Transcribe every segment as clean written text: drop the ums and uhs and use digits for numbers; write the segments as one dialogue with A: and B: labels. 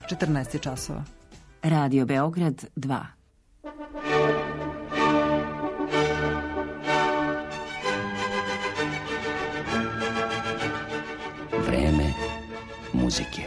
A: 14 časova.
B: Radio Beograd 2.
C: Vreme muzike.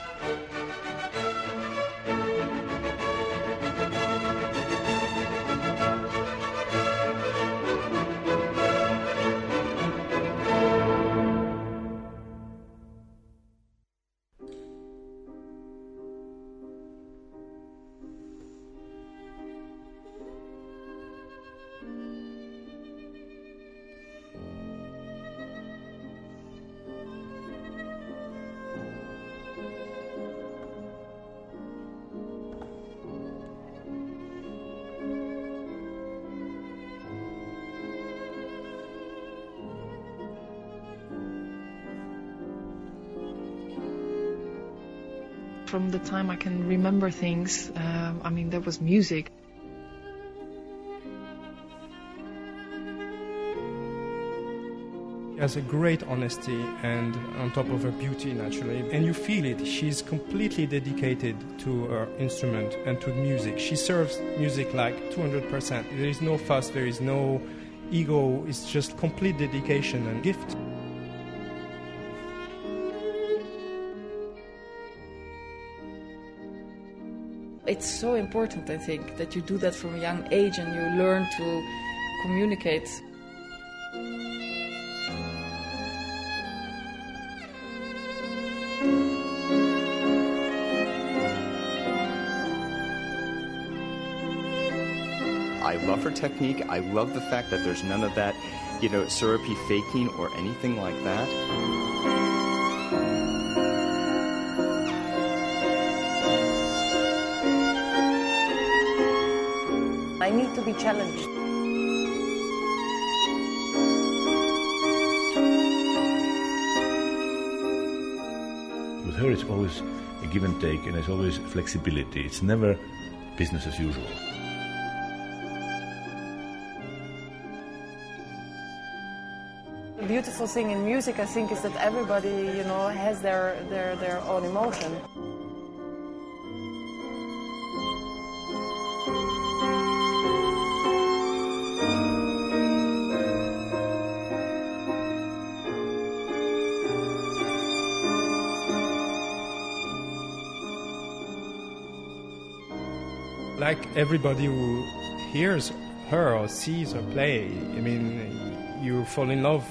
D: From the time I can remember things, there was music.
E: She has a great honesty and on top of her beauty naturally, and you feel it. She's completely dedicated to her instrument and to music. She serves music like 200%. There is no fuss, there is no ego, it's just complete dedication and gift.
D: It's so important, I think, that you do that from a young age and you learn to communicate.
F: I love her technique. I love the fact that there's none of that, syrupy faking or anything like that.
G: I need to be challenged.
H: With her, it's always a give and take, and it's always flexibility. It's never business as usual.
G: The beautiful thing in music, I think, is that everybody, has their own emotion.
E: Like everybody who hears her or sees her play, you fall in love.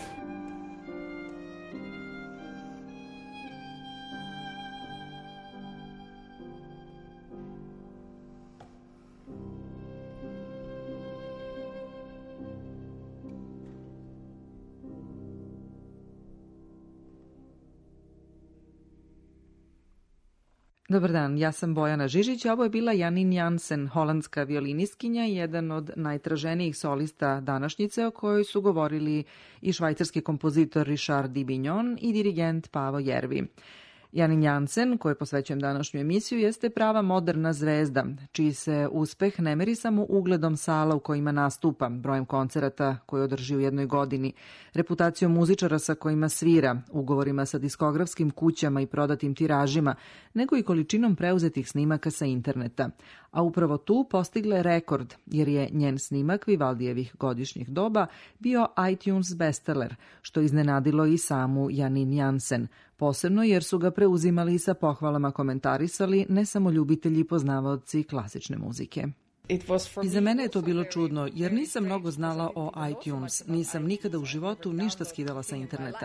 A: Dobar dan, ja sam Bojana Žižić, a ovo je bila Janine Jansen, holandska violinistkinja, jedan od najtraženijih solista današnjice o kojoj su govorili i švajcarski kompozitor Richard Dibignon i dirigent Paavo Järvi. Janine Jansen, kojoj posvećujem današnju emisiju, jeste prava moderna zvezda, čiji se uspeh ne meri samo ugledom sala u kojima nastupa, brojem koncerata koje održi u jednoj godini, reputacijom muzičara sa kojima svira, ugovorima sa diskografskim kućama i prodatim tiražima, nego i količinom preuzetih snimaka sa interneta. A upravo tu postigla je rekord, jer je njen snimak Vivaldijevih godišnjih doba bio iTunes bestseller, što iznenadilo i samu Janine Jansen, posebno jer su ga preuzimali i sa pohvalama komentarisali ne samo ljubitelji i poznavaoci klasične muzike. I za mene je to bilo čudno, jer nisam mnogo znala o iTunes, nisam nikada u životu ništa skidala sa interneta.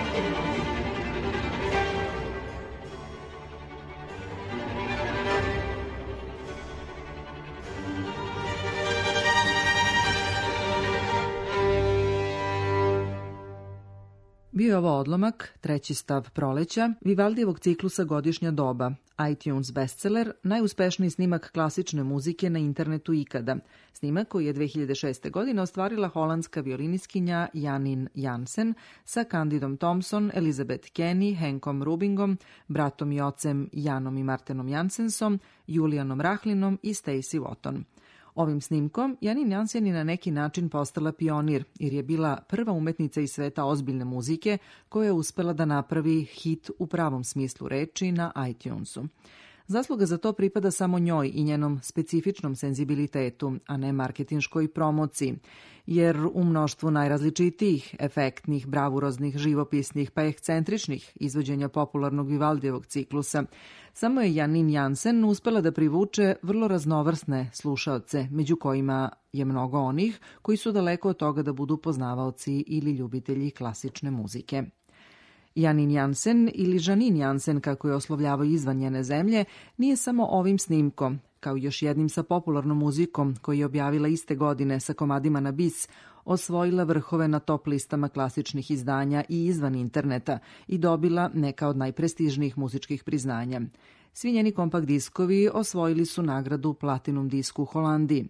A: Bio je ovo odlomak, treći stav Proleća, Vivaldijevog ciklusa Godišnja doba, iTunes bestseller, najuspešniji snimak klasične muzike na internetu ikada. Snimak koji je 2006. godine ostvarila holandska violiniskinja Janine Jansen sa Candidom Thompson, Elizabeth Kenny, Henkom Rubingom, bratom i ocem Janom i Martenom Jansensom, Julianom Rahlinom i Stacey Watton. Ovim snimkom Janine Jansen je na neki način postala pionir, jer je bila prva umetnica iz sveta ozbiljne muzike koja je uspela da napravi hit u pravom smislu reči na iTunesu. Zasluga za to pripada samo njoj i njenom specifičnom senzibilitetu, a ne marketinškoj promociji, jer u mnoštvu najrazličitijih, efektnih, bravuroznih, živopisnih pa ekscentričnih izvođenja popularnog Vivaldijevog ciklusa, samo je Janine Jansen uspela da privuče vrlo raznovrsne slušaoce, među kojima je mnogo onih koji su daleko od toga da budu poznavaoci ili ljubitelji klasične muzike. Janine Jansen ili Janine Jansen, kako je oslovljavaju izvan njene zemlje, nije samo ovim snimkom, kao i još jednim sa popularnom muzikom koji je objavila iste godine sa komadima na bis, osvojila vrhove na top listama klasičnih izdanja i izvan interneta i dobila neka od najprestižnijih muzičkih priznanja. Svi njeni kompakt diskovi osvojili su nagradu Platinum disku u Holandiji.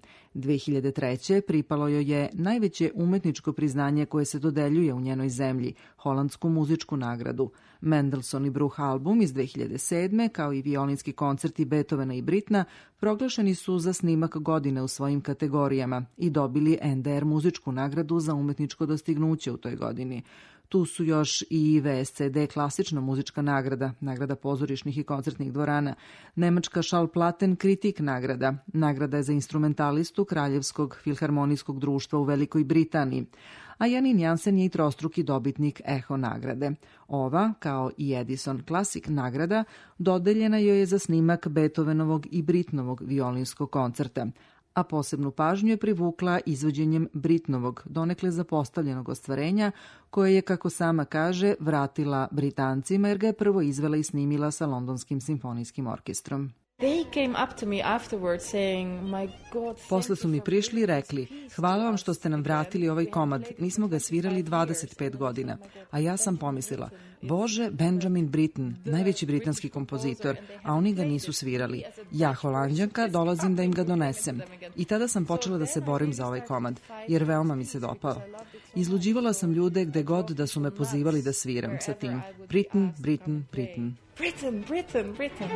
A: 2003. pripalo joj je najveće umetničko priznanje koje se dodeljuje u njenoj zemlji, holandsku muzičku nagradu. Mendelssohn i Bruch album iz 2007. kao i violinski koncerti Beethovena i Britna proglašeni su za snimak godine u svojim kategorijama i dobili NDR muzičku nagradu za umetničko dostignuće u toj godini. Tu su još i VSCD klasična muzička nagrada, nagrada pozorišnih i koncertnih dvorana, nemačka Schallplatten kritik nagrada, nagrada za instrumentalistu Kraljevskog filharmonijskog društva u Velikoj Britaniji, a Janine Jansen je i trostruki dobitnik Eho nagrade. Ova, kao i Edison Classic nagrada, dodeljena joj je za snimak Beethovenovog i Britnovog violinskog koncerta, a posebnu pažnju je privukla izvođenjem Britnovog, donekle zapostavljenog ostvarenja, koje je, kako sama kaže, vratila Britancima jer ga je prvo izvela i snimila sa Londonskim simfonijskim orkestrom. Posle su mi prišli i rekli, hvala vam što ste nam vratili ovaj komad, nismo ga svirali 25 godina. A ja sam pomislila, Bože, Benjamin Britten, najveći britanski kompozitor, a oni ga nisu svirali. Ja, Holanđanka, dolazim da im ga donesem. I tada sam počela da se borim za ovaj komad, jer veoma mi se dopao. Izluđivala sam ljude gde god da su me pozivali da sviram sa tim. Britten, Britten, Britten.
D: Britain, Britain, Britain.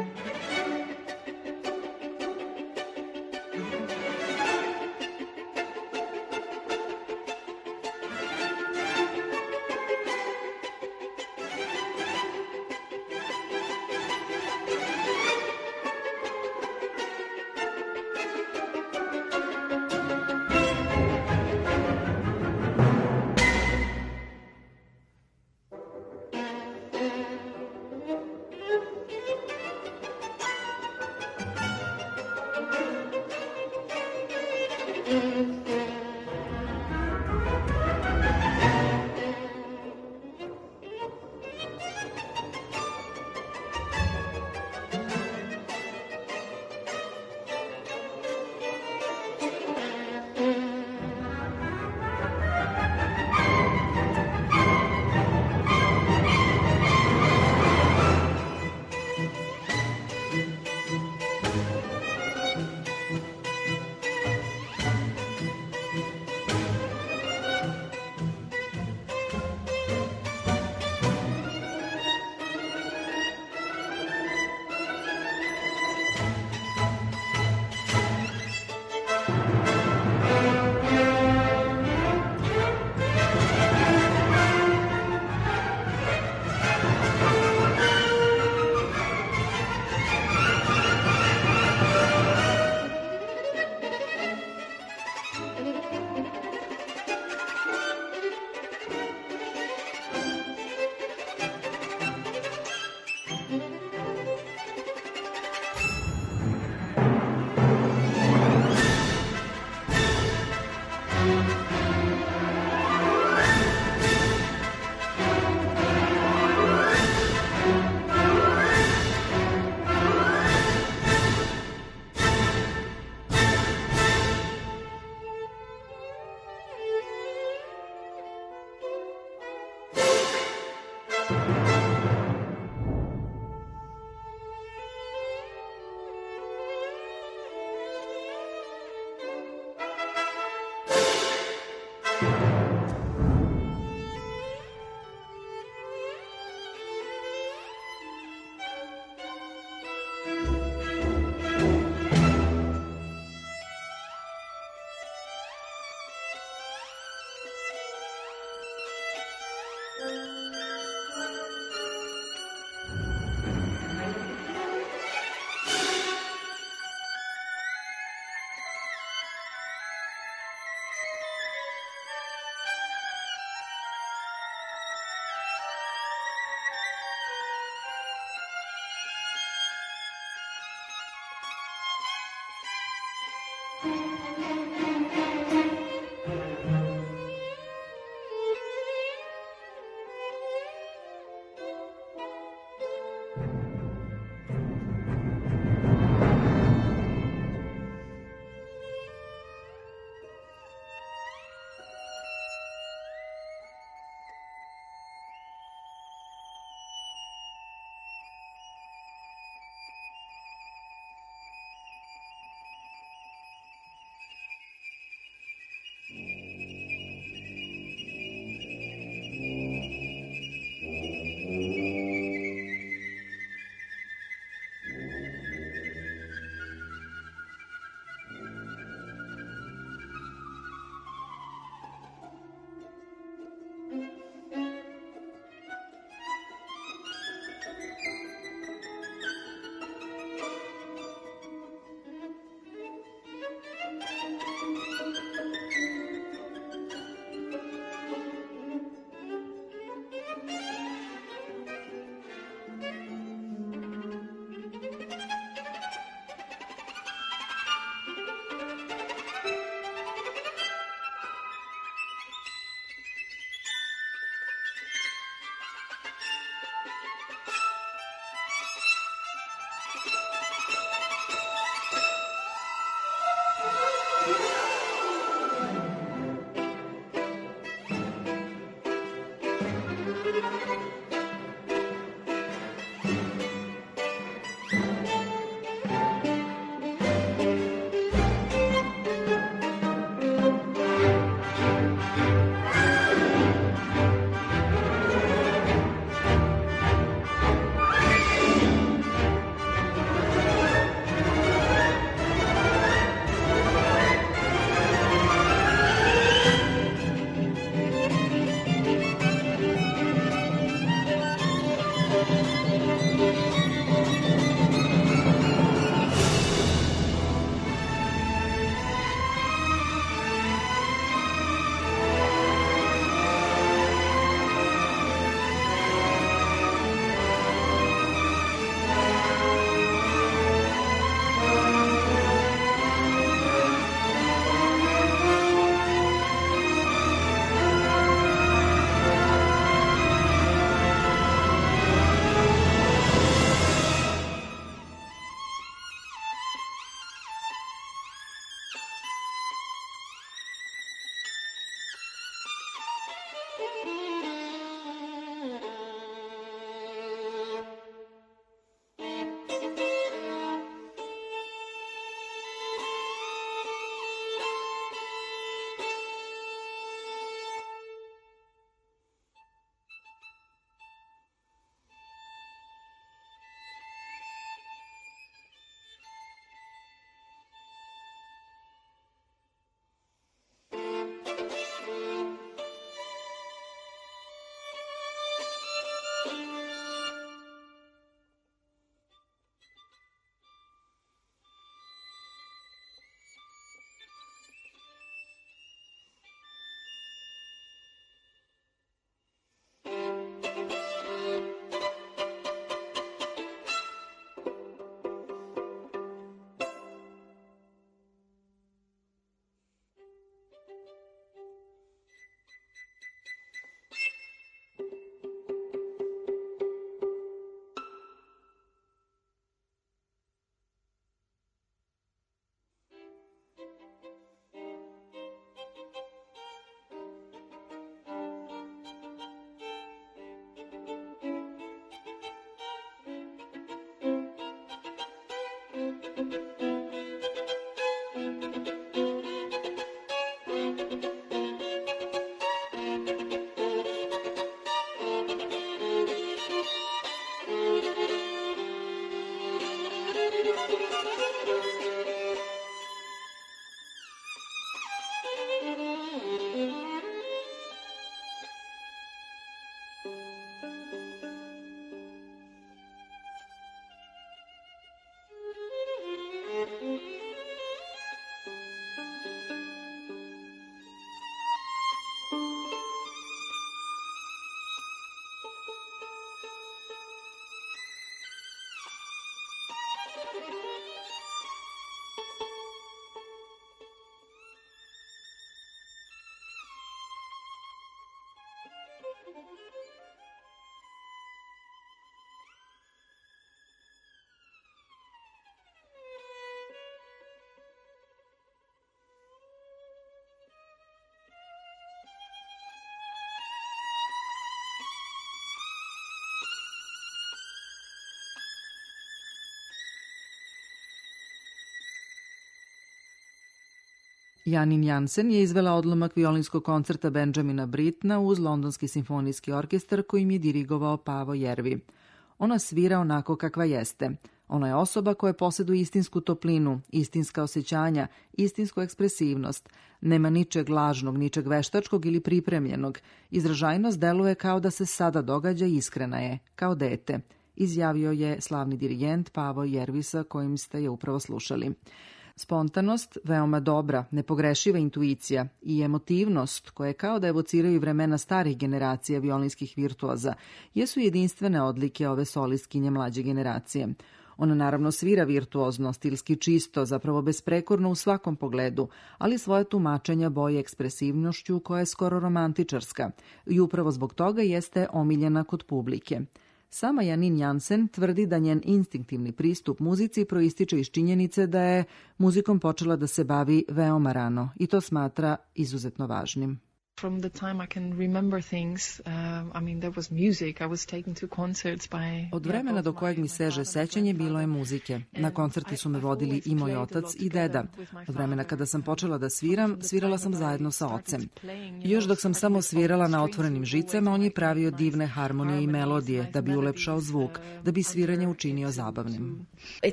A: Janine Jansen je izvela odlomak violinskog koncerta Benjamina Brittna uz Londonski simfonijski orkestar kojim je dirigovao Paavo Järvi. Ona svira onako kakva jeste. Ona je osoba koja posjeduje istinsku toplinu, istinska osjećanja, istinsku ekspresivnost. Nema ničeg lažnog, ničeg veštačkog ili pripremljenog. Izražajnost deluje kao da se sada događa i iskrena je, kao dete, izjavio je slavni dirigent Paavo Järvi sa kojim ste je upravo slušali. Spontanost, veoma dobra, nepogrešiva intuicija i emotivnost, koje kao da evociraju vremena starih generacija violinskih virtuoza, jesu jedinstvene odlike ove solistkinje mlađe generacije. Ona naravno svira virtuozno, stilski čisto, zapravo besprekorno u svakom pogledu, ali svoje tumačenja boje ekspresivnošću koja je skoro romantičarska i upravo zbog toga jeste omiljena kod publike. Sama Janine Jansen tvrdi da njen instinktivni pristup muzici proističe iz činjenice da je muzikom počela da se bavi veoma rano i to smatra izuzetno važnim.
I: From the time I can remember things, there was music. I was taken to concerts by...
A: Od vremena do kojeg mi seže sećanje bilo je muzike. Na koncerti su me vodili i moj otac i deda. Od vremena kada sam počela da sviram, svirala sam zajedno sa ocem. I još dok sam samo svirala na otvorenim žicama, on je pravio divne harmonije i melodije da bi ulepšao zvuk, da bi sviranje učinio zabavnim.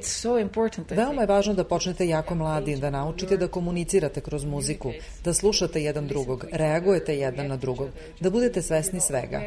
A: Veoma je važno da počnete jako mladi, da naučite da komunicirate kroz muziku, da slušate jedan drugog, reagujete jedan na drugog, da budete svesni svega.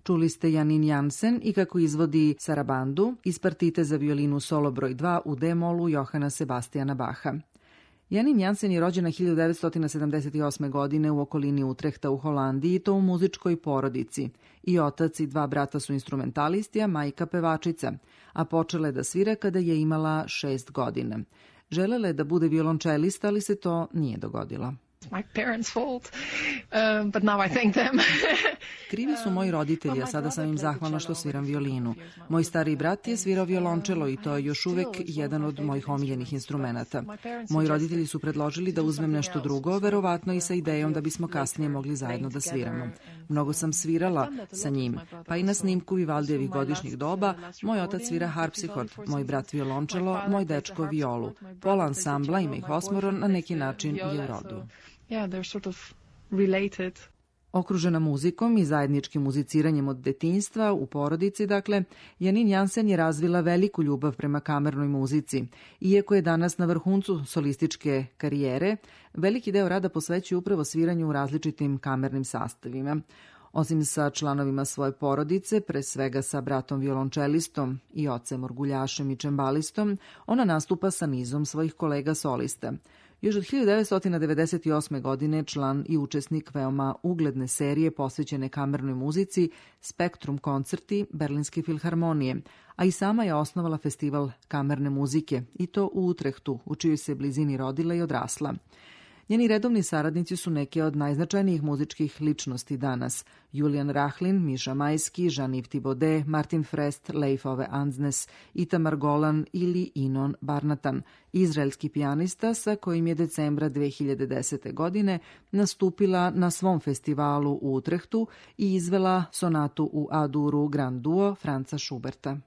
A: Čuli ste Janine Jansen i kako izvodi Sarabandu iz partite za violinu solo broj 2 u D-molu Johana Sebastijana Baha. Janine Jansen je rođena 1978. godine u okolini Utrehta u Holandiji, to u muzičkoj porodici. I otac i 2 brata su instrumentalisti, a majka pevačica, a počela je da svira kada je imala 6 godina. Želela je da bude violončelista, ali se to nije dogodilo.
I: My parents' fault, but now I thank them.
A: Krivi su moji roditelji, a sada sam im zahvalna što sviram violinu. Moj stariji brat je svirao violončelo i to je još uvek jedan od mojih omiljenih instrumenata. Moji roditelji su predložili da uzmem nešto drugo, verovatno i sa idejom da bismo kasnije mogli zajedno da sviramo. Mnogo sam svirala sa njim, pa i na snimku Vivaldijevih godišnjih doba moj otac svira harpsihord, moj brat violončelo, moj dečko violu. Pola ansambla, ima ih 8, na neki način je u rodu.
I: Yeah, they're sort of related.
A: Okružena muzikom i zajedničkim muziciranjem od detinjstva u porodici, dakle, Janine Jansen je razvila veliku ljubav prema kamernoj muzici. Iako je danas na vrhuncu solističke karijere, veliki deo rada posvećuje upravo sviranju u različitim kamernim sastavima. Osim sa članovima svoje porodice, pre svega sa bratom violončelistom i ocem orguljašem i čembalistom, ona nastupa sa nizom svojih kolega solista. Još od 1998. godine član i učesnik veoma ugledne serije posvećene kamernoj muzici Spektrum koncerti Berlinske filharmonije, a i sama je osnovala festival kamerne muzike, i to u Utrehtu, u čijoj se blizini rodila i odrasla. Njeni redovni saradnici su neke od najznačajnijih muzičkih ličnosti danas: Julian Rachlin, Miša Majski, Jean-Yves Thibaudet, Martin Frest, Leif Ove Andsnes, Itamar Golan ili Inon Barnatan, izraelski pijanista sa kojim je decembra 2010. godine nastupila na svom festivalu u Utrehtu i izvela sonatu u A-duru Grand Duo Franza Schuberta.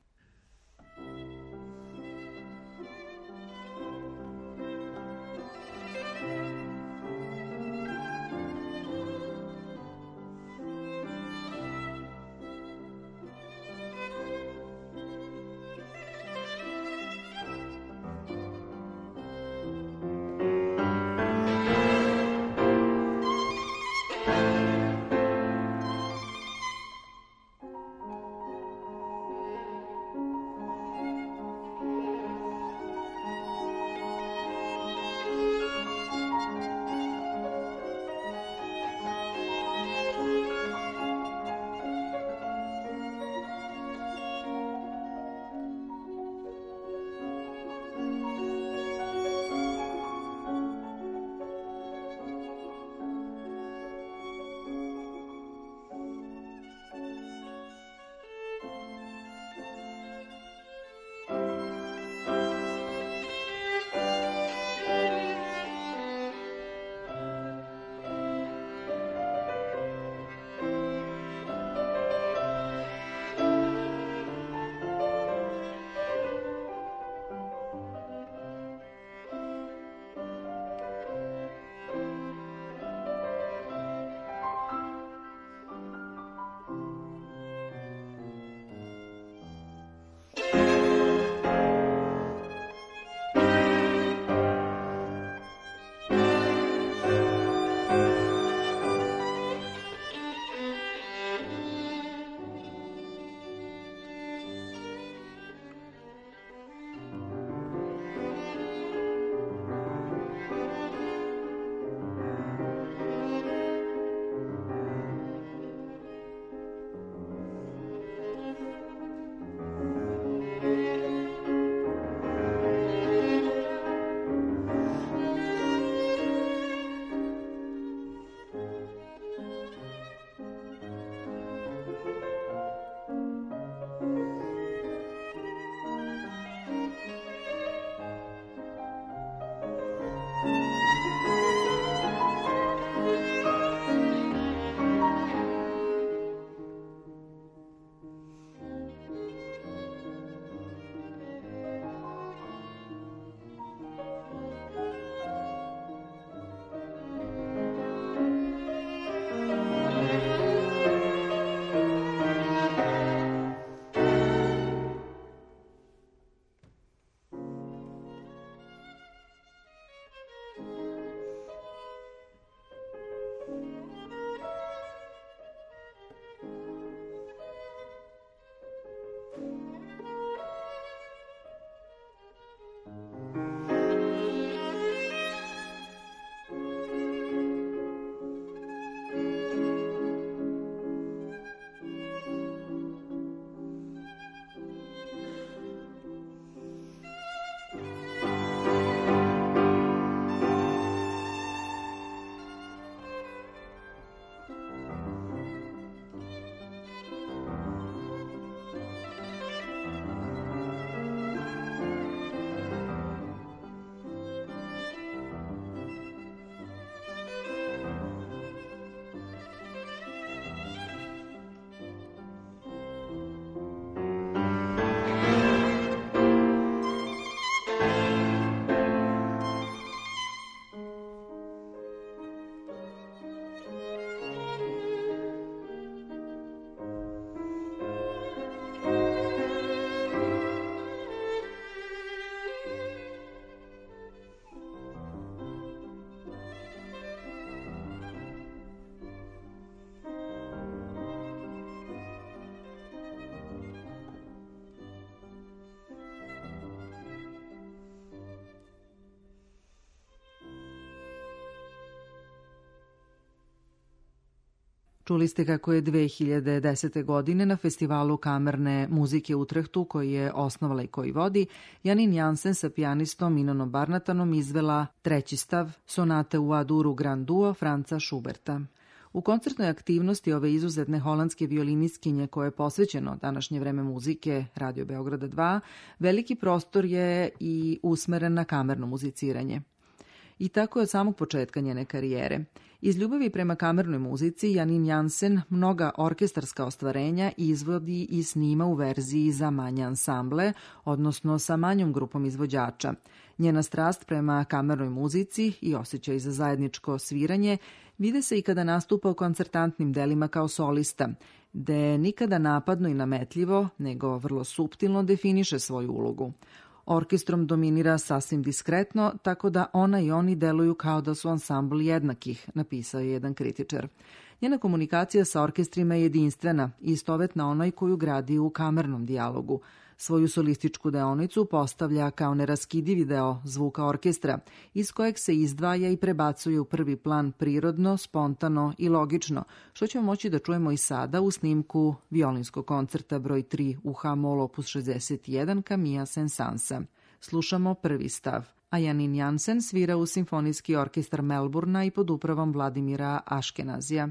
A: Čuli ste kako je 2010. godine na festivalu kamerne muzike u Utrehtu, koji je osnovala i koji vodi, Janine Jansen sa pijanistom Minonom Barnatanom izvela treći stav sonate u A-duru Grand Duo Franca Schuberta. U koncertnoj aktivnosti ove izuzetne holandske violinistkinje, koje je posvećeno današnje vreme muzike Radio Beograda 2, veliki prostor je i usmeren na kamerno muziciranje. I tako je od samog početka njene karijere. Iz ljubavi prema kamernoj muzici Janine Jansen mnoga orkestarska ostvarenja izvodi i snima u verziji za manje ansamble, odnosno sa manjom grupom izvođača. Njena strast prema kamernoj muzici i osjećaj za zajedničko sviranje vide se i kada nastupa u koncertantnim delima kao solista, gde nikada napadno i nametljivo, nego vrlo suptilno definiše svoju ulogu. Orkestrom dominira sasvim diskretno, tako da ona i oni deluju kao da su ansambl jednakih, napisao je jedan kritičar. Njena komunikacija sa orkestrima je jedinstvena, istovetna onoj koju gradi u kamernom dijalogu. Svoju solističku deonicu postavlja kao neraskidivi deo zvuka orkestra, iz kojeg se izdvaja i prebacuje u prvi plan prirodno, spontano i logično, što ćemo moći da čujemo i sada u snimku violinskog koncerta broj 3 u H-mol opus 61 Camilla Saint-Sansa. Slušamo prvi stav, a Janine Jansen svira u Simfonijski orkestar Melbourna i pod upravom Vladimira Aškenazija.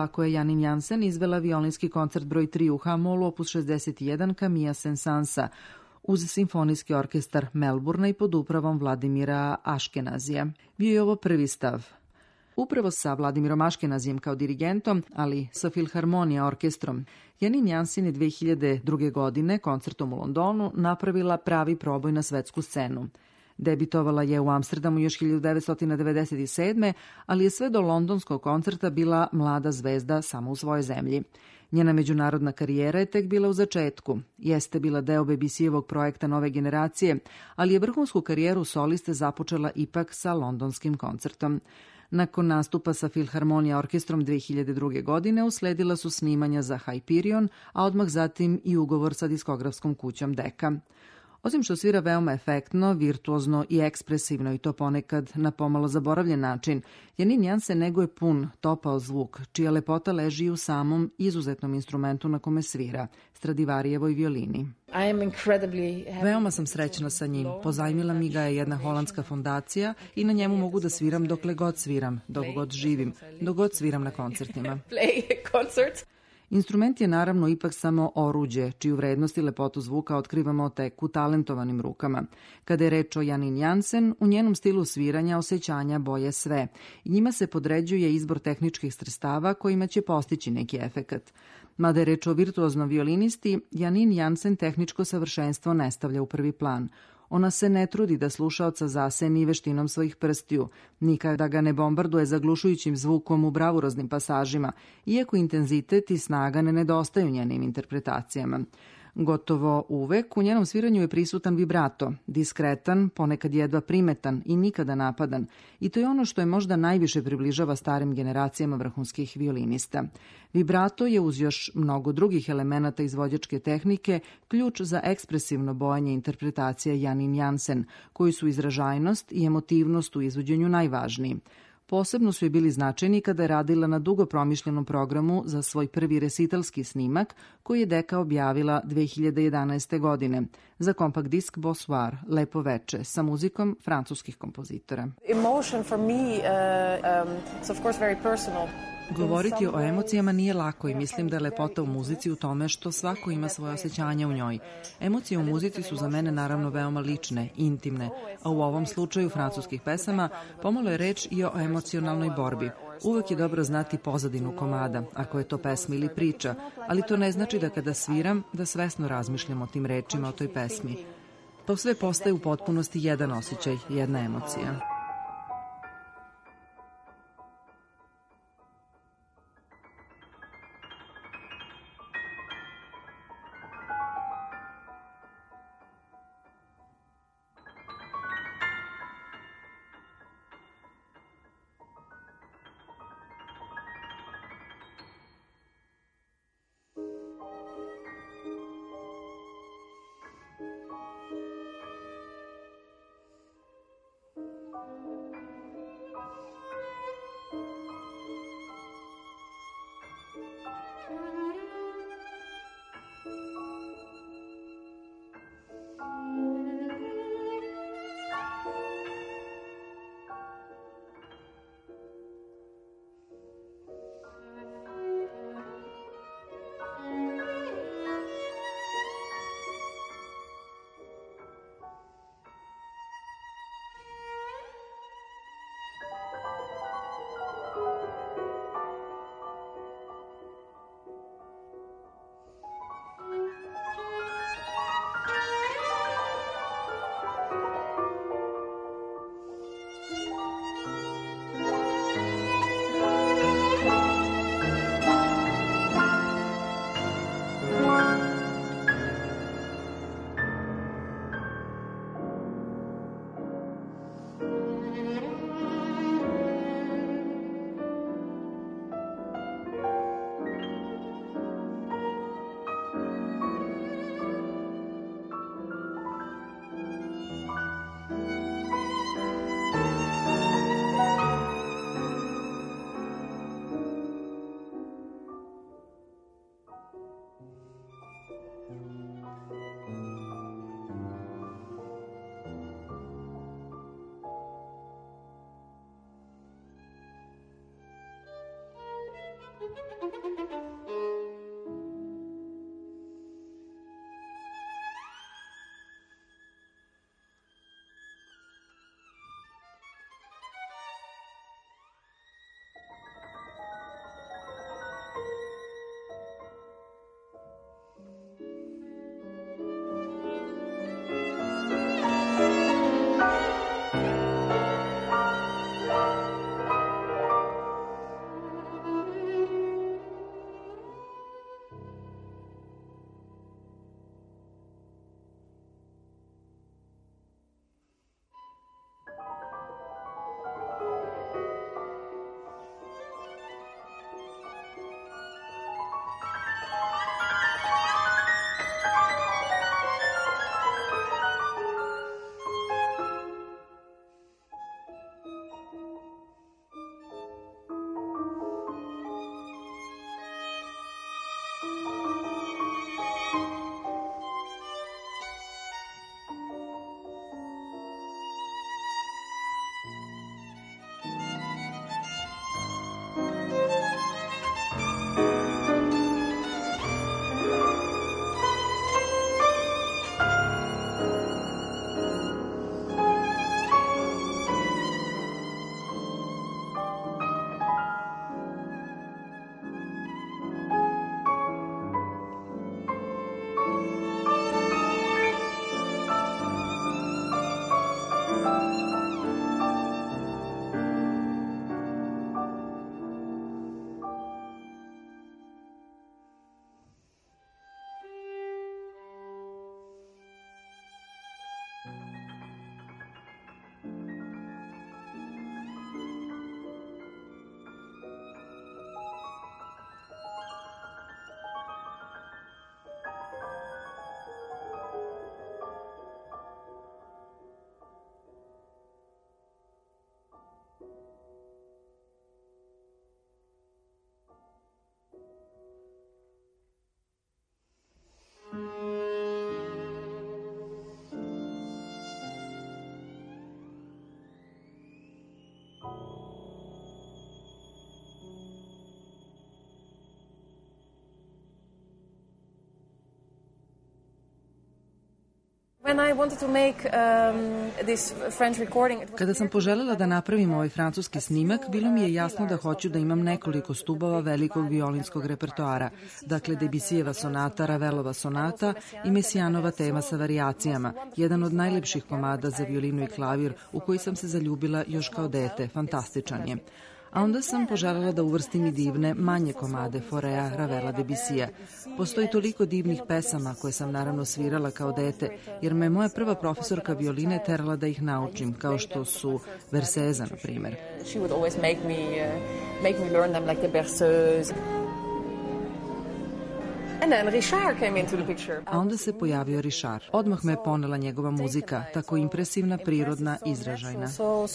A: Ovako je Janine Jansen izvela violinski koncert broj 3 u H-molu opus 61 Camilla Saint-Sansa uz simfonijski orkestar Melburna i pod upravom Vladimira Aškenazija. Bio je ovo prvi stav. Upravo sa Vladimirom Aškenazijem kao dirigentom, ali sa Filharmonija orkestrom, Janine Jansen je 2002. godine koncertom u Londonu napravila pravi proboj na svetsku scenu. Debitovala je u Amsterdamu još 1997. ali je sve do londonskog koncerta bila mlada zvezda samo u svojoj zemlji. Njena međunarodna karijera je tek bila u začetku. Jeste bila deo BBC-evog projekta Nove generacije, ali je vrhunsku karijeru soliste započela ipak sa londonskim koncertom. Nakon nastupa sa Filharmonija orkestrom 2002. godine usledila su snimanja za Hyperion, a odmah zatim i ugovor sa diskografskom kućom Decca. Osim što svira veoma efektno, virtuozno i ekspresivno i to ponekad na pomalo zaboravljen način, Janine Jansen neguje pun, topao zvuk, čija lepota leži u samom izuzetnom instrumentu na kome svira, Stradivarijevoj violini. Veoma sam srećna sa njim. Pozajmila mi ga je jedna holandska fondacija i na njemu mogu da sviram dokle god sviram, dok god živim, dok god sviram na koncertima. Instrument je naravno ipak samo oruđe, čiju vrednost i lepotu zvuka otkrivamo tek u talentovanim rukama. Kada je reč o Janine Jansen, u njenom stilu sviranja osjećanja boje sve i njima se podređuje izbor tehničkih sredstava kojima će postići neki efekat. Mada je reč o virtuoznom violinisti, Janine Jansen tehničko savršenstvo ne stavlja u prvi plan. Ona se ne trudi da slušaoca zaseni veštinom svojih prstiju, nikada ga ne bombarduje zaglušujućim zvukom u bravuroznim pasažima, iako intenzitet i snaga ne nedostaju njenim interpretacijama. Gotovo uvek u njenom sviranju je prisutan vibrato, diskretan, ponekad jedva primetan i nikada napadan, i to je ono što je možda najviše približava starim generacijama vrhunskih violinista. Vibrato je uz još mnogo drugih elemenata izvođačke tehnike ključ za ekspresivno bojanje interpretacija Janine Jansen, koji su izražajnost i emotivnost u izvođenju najvažniji. Posebno su je bili značajni kada je radila na dugo promišljenom programu za svoj prvi resitalski snimak koji je Decca objavila 2011. godine za kompakt disk Bonsoir, Lepo veče, sa muzikom francuskih kompozitora.
G: Emotion for me is of course very personal.
A: Govoriti o emocijama nije lako i mislim da je lepota u muzici u tome što svako ima svoje osjećanja u njoj. Emocije u muzici su za mene naravno veoma lične, intimne, a u ovom slučaju francuskih pesama pomalo je reč i o emocionalnoj borbi. Uvek je dobro znati pozadinu komada, ako je to pesma ili priča, ali to ne znači da kada sviram, da svesno razmišljam o tim rečima, o toj pesmi. To sve postaje u potpunosti jedan osjećaj, jedna emocija. Kada sam poželjela da napravim ovaj francuski snimak, bilo mi je jasno da hoću da imam nekoliko stubova velikog violinskog repertoara, dakle Debussijeva sonata, Ravelova sonata i Messianova tema sa varijacijama, jedan od najlepših komada za violinu i klavir u koji sam se zaljubila još kao dete, fantastičan je. A onda sam poželjela da uvrstim i divne, manje komade Faurea, Ravela, Debussija. Postoji toliko divnih pesama koje sam naravno svirala kao dete, jer me moja prva profesorka violine terala da ih naučim, kao što su Verseza, na primer.
D: She would always make me learn them like the Berceuse. And then Richard came into the picture.
A: A onda se pojavio Richard. Odmah me ponela njegova muzika, tako impresivna, prirodna, izražajna.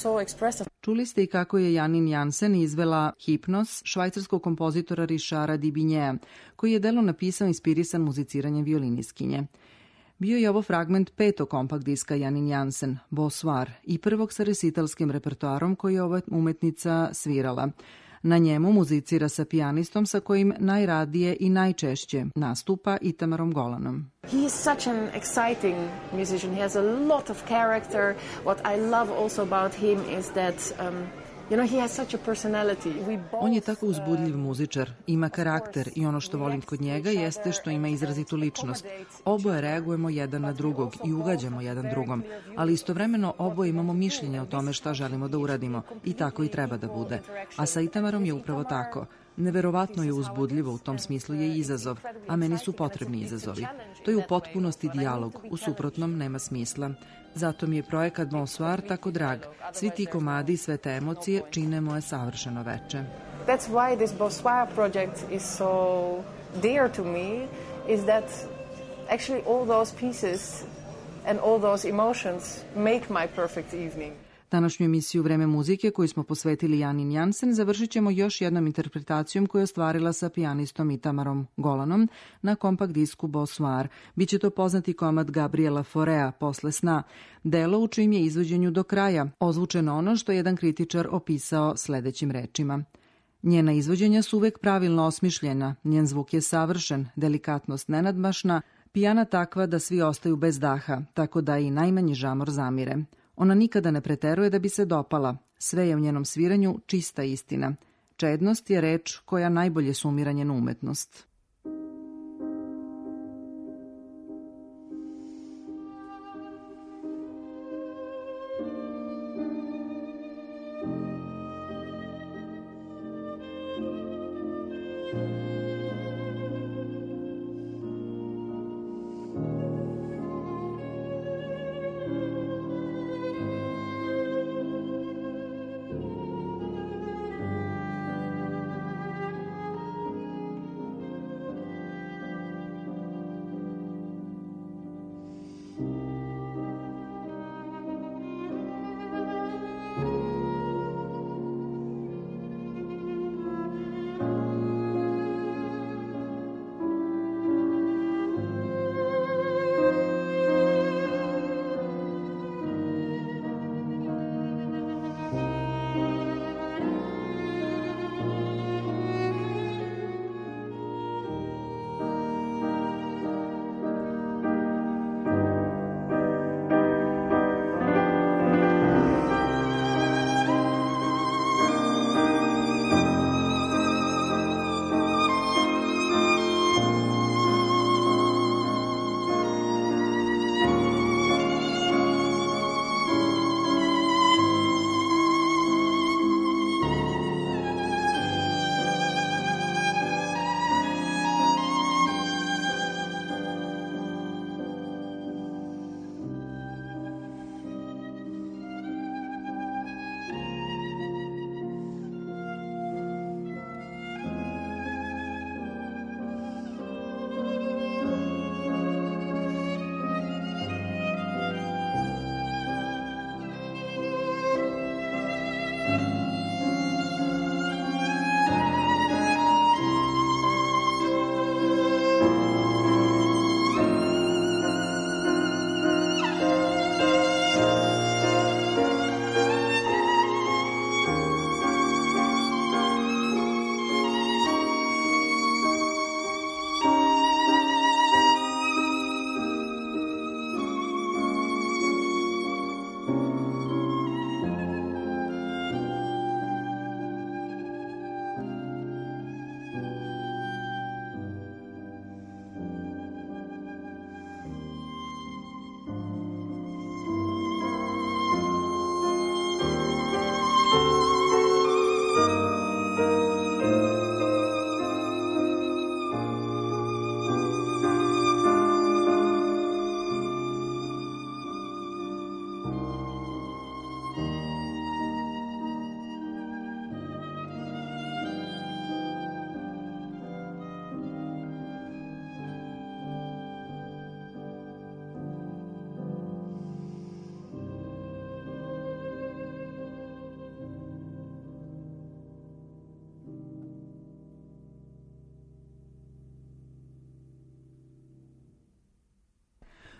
A: Čuli ste i kako je Janine Jansen izvela Hipnos švajcarskog kompozitora Richarda Dibinjea, koji je delo napisao inspirisan muziciranjem violiniskinje. Bio je ovo fragment 5. kompakt diska Janine Jansen, Bonsoir, i prvog sa resitalskim repertoarom koji je ova umetnica svirala. Na njemu muzicira sa pijanistom sa kojim najradije i najčešće nastupa Itamarom Golanom.
G: He is such an exciting musician. He has a lot of character. What I love also about him is that he has such a personality.
A: On je tako uzbudljiv muzičar, ima karakter i ono što volim kod njega jeste što ima izrazitu ličnost. Oboje reagujemo jedan na drugog i ugađamo jedan drugom, ali istovremeno oboje imamo mišljenje o tome šta želimo da uradimo i tako i treba da bude. A sa Itamarom je upravo tako. Neverovatno je uzbudljivo, u tom smislu je izazov, a meni su potrebni izazovi. To je u potpunosti dijalog, u suprotnom nema smisla. Zato mi je projekat Bonsoir tako drag. Svi ti komadi i sve te emocije čine moje savršeno veče.
G: That's why this Bonsoir project is so dear to me, is that actually all those pieces and all those emotions make my perfect evening.
A: Današnju emisiju Vreme muzike koju smo posvetili Janine Jansen završit ćemo još jednom interpretacijom koju je ostvarila sa pijanistom Itamarom Golanom na kompakt disku Bonsoir. Biće to poznati komad Gabriela Faurea, Posle sna, delo u čijim je izvođenju do kraja ozvučeno ono što je jedan kritičar opisao sledećim rečima. Njena izvođenja su uvek pravilno osmišljena, njen zvuk je savršen, delikatnost nenadmašna, pijana takva da svi ostaju bez daha, tako da i najmanji žamor zamire. Ona nikada ne preteruje da bi se dopala. Sve je u njenom sviranju čista istina. Čednost je reč koja najbolje sumira njenu umetnost.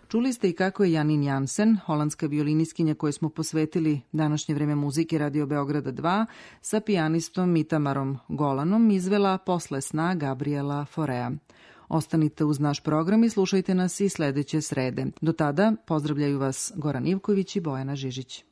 A: Čuli ste i kako je Janine Jansen, holandska violiniskinja koju smo posvetili današnje vreme muzike Radio Beograda 2, sa pijanistom Itamarom Golanom izvela Posle sna Gabriela Faurea. Ostanite uz naš program i slušajte nas i sledeće srede. Do tada pozdravljaju vas Goran Ivković i Bojana Žižić.